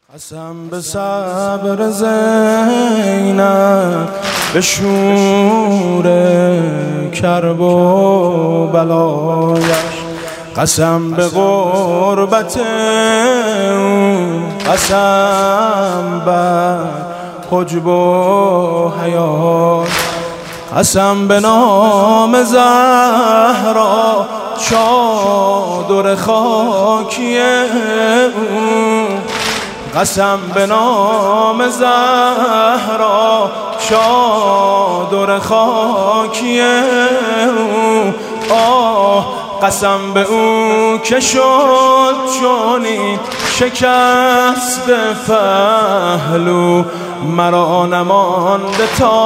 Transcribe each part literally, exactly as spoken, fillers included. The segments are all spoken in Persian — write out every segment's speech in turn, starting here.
قسم به صبر زینب، به شور کرب و بلایش، قسم به غربت او، قسم بر حجب و حیات، قسم به نام زهرا چادر خاکی او، قسم به نام زهرا چادر خاکی او، آه قسم به او که شد چونی شکست پهلو، مرا نمانده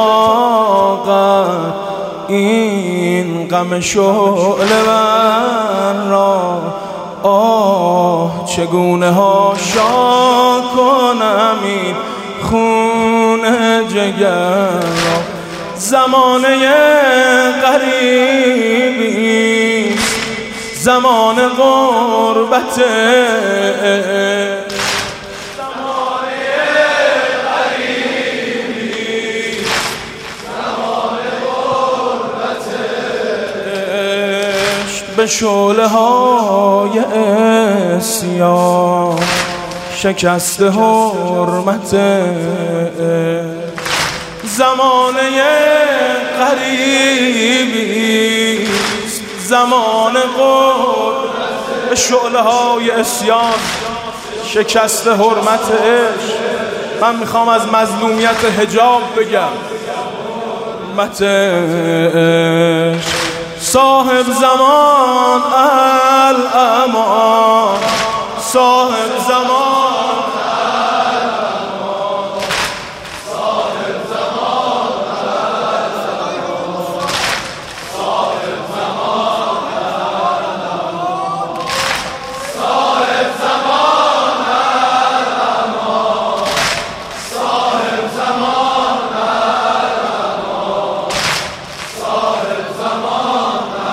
طاقت این غم شعله ور را، آه چگونه هاشا کنم این خون جگر را، زمانه غریبی زمان غربت، به شعله های عصیان شکست حرمت، زمانه غریبی زمان غربت، به شعله های عصیان شکست حرمتش. من میخوام از مظلومیت حجاب بگم، حرمتش صاحب زمان الامان، صاحب زمان الامان، صاحب زمان الامان، صاحب زمان الامان، صاحب زمان الامان، صاحب زمان الامان، صاحب زمان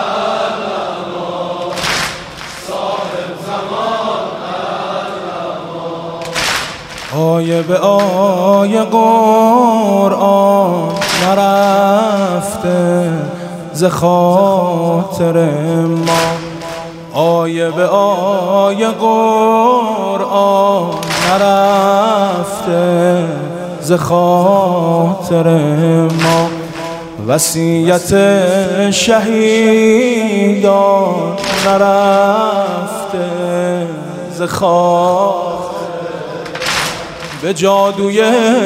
آیه به آیه قرآن نرفته ز خاطر ما، آیه به آیه قرآن نرفته ز خاطر ما، وصیت شهیدان نرفته ز خاطر، به جادوی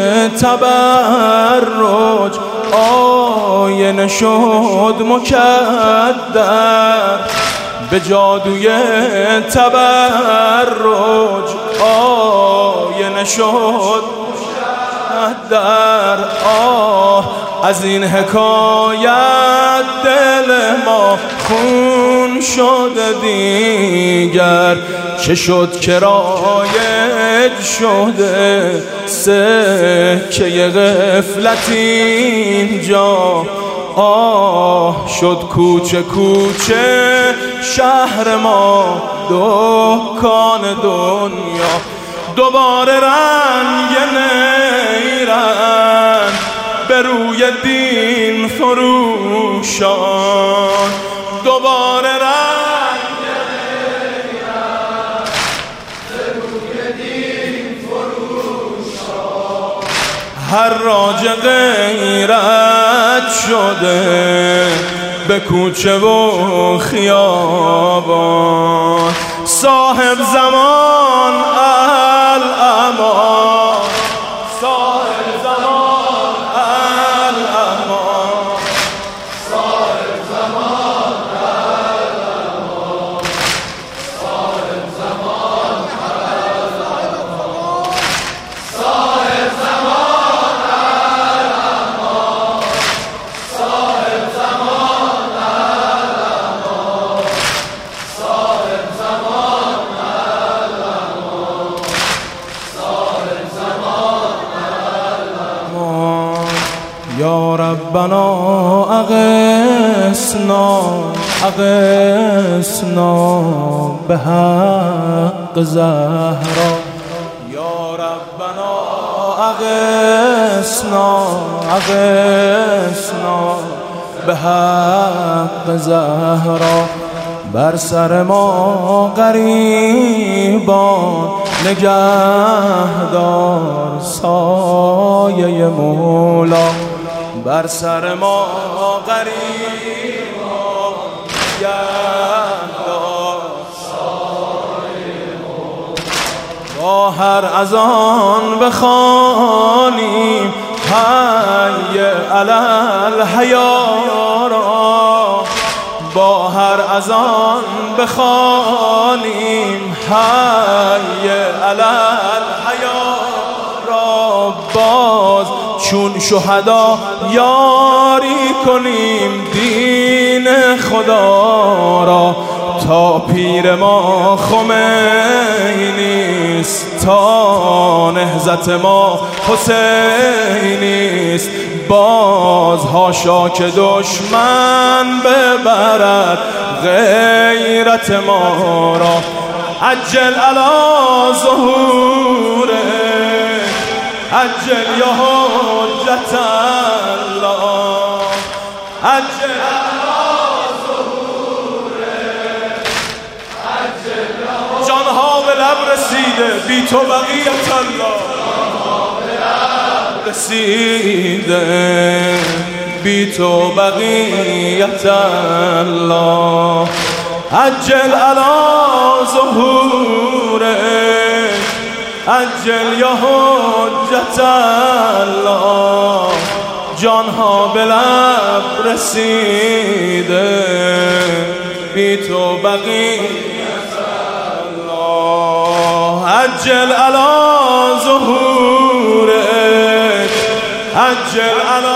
تبرج آینه شد مکدر، به جادوی تبرج آینه شد مکدر، آه از این حکایت دل ما خون شد دیگر، چه شد که رایج شده سکه غفلت اینجا، آه شد کوچه کوچه شهر ما دکان دنیا، دوباره رنگ نیرن به روی دین فروشان، دوباره رنگ نیرن به روی دین فروشان، هر راج غیرت شده به کوچه و خیابان، صاحب زمان الامان، صاحب زمان الامان، صاحب زمان الامان، صاحب زمان الامان، صاحب زمان الامان، صاحب زمان الامان، صاحب زمان الامان، صاحب زمان الامان، یا ربنا اغثنا اغثنا به حق زهرا، یا ربنا اغثنا اغثنا به حق زهرا، بر سر ما غریبان نگهدار سایه مولا، بر سر ما غریبان نگهدار سایه مولا. با هر اذان بخوانیم حی علی الحیا را، با هر اذان بخوانیم حی علی الحیا را، باز چون شهدا یاری کنیم دین خدا را، تا پیر ما خمینیست، تا نهضت ما حسینیست، باز هاشا که دشمن ببرد غیرت ما را. عجل علی ظهوره، عجل یا حجت الله، عجل جانها به لب رسیده بی تو بقیت الله، رسیده بی تو بقیت الله. عجل علی ظهوره، عجل یا حجت الله، جانها به لب رسیده بی تو بقیت الله. عجل علی ظهورک، عجل علی